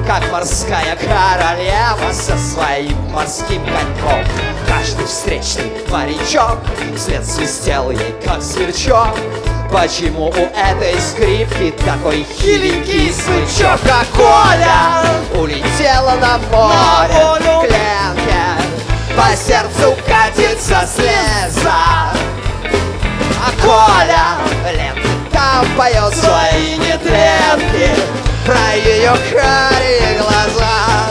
как морская королева со своим морским коньком. Каждый встречный морячок вслед свистел ей, как сверчок. Почему у этой скрипки такой хиленький смычок? А Коля улетела на море, клянке по сердцу катится слеза. А Коля лето там поет свои нетленки про ее карие глаза.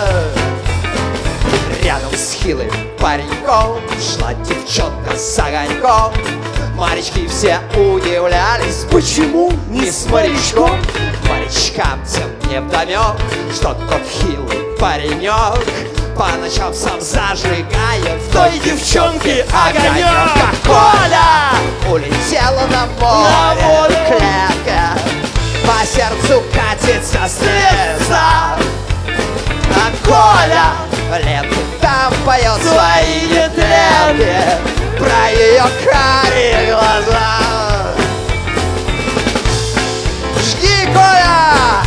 Рядом с хилым пареньком шла девчонка с огоньком. Морячки все удивлялись, почему не с морячком. Морячкам тем невдомек, что тот хилый паренек по ночам сам зажигает в той девчонке огонек. А Коля улетела на море, клетка по сердцу катится слеза. А Коля лето там поет свои нетленки про ее карие глаза. Жги, Коля!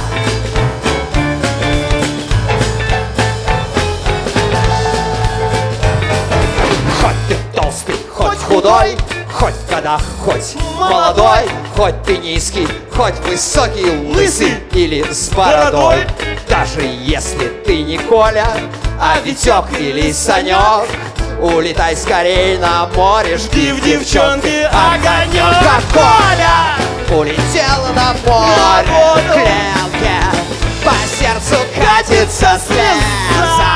Хоть ты толстый, хоть худой, хоть в годах, хоть молодой, хоть ты низкий, хоть высокий, лысый или с бородой. Даже если ты не Коля, а Витек или Санек, улетай скорей на море, жги в девчонке огонек. А Коля улетела на море, клетке по сердцу катится слеза.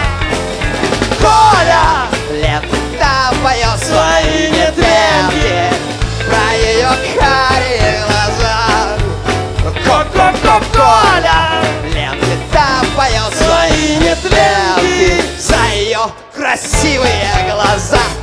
Коля лето там поет свои нетленки про ее карие глаза. Коля лето там поет свои нетленки за ее красивые глаза.